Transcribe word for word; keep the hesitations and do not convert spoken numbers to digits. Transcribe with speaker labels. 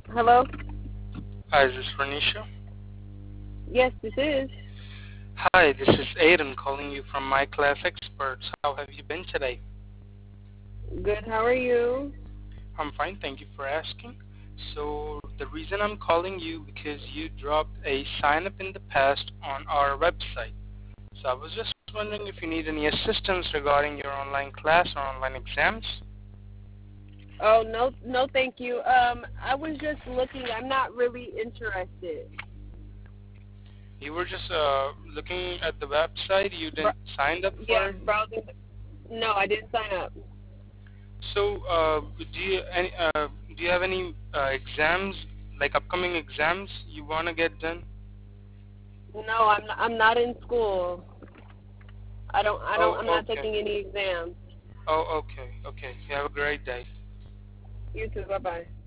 Speaker 1: Hello?
Speaker 2: Hi, is this Renisha?
Speaker 1: Yes, this is.
Speaker 2: Hi, this is Aiden calling you from My Class Experts. How have you been today?
Speaker 1: Good, how are you?
Speaker 2: I'm fine, thank you for asking. So, the reason I'm calling you because you dropped a sign up in the past on our website. So, I was just wondering if you need any assistance regarding your online class or online exams.
Speaker 1: Oh, no, no, thank you. Um, I was just looking. I'm not really interested.
Speaker 2: You were just uh, looking at the website, you didn't
Speaker 1: Br-
Speaker 2: sign up
Speaker 1: yeah,
Speaker 2: for it.
Speaker 1: browsing. No, I didn't sign up.
Speaker 2: So, uh, do you any uh, do you have any uh, exams, like upcoming exams you want to get done?
Speaker 1: No, I'm not, I'm not in school. I don't. I don't.
Speaker 2: Oh,
Speaker 1: I'm not
Speaker 2: okay.
Speaker 1: taking any exams.
Speaker 2: Oh, okay. Okay. You have a great day.
Speaker 1: You too. Bye bye.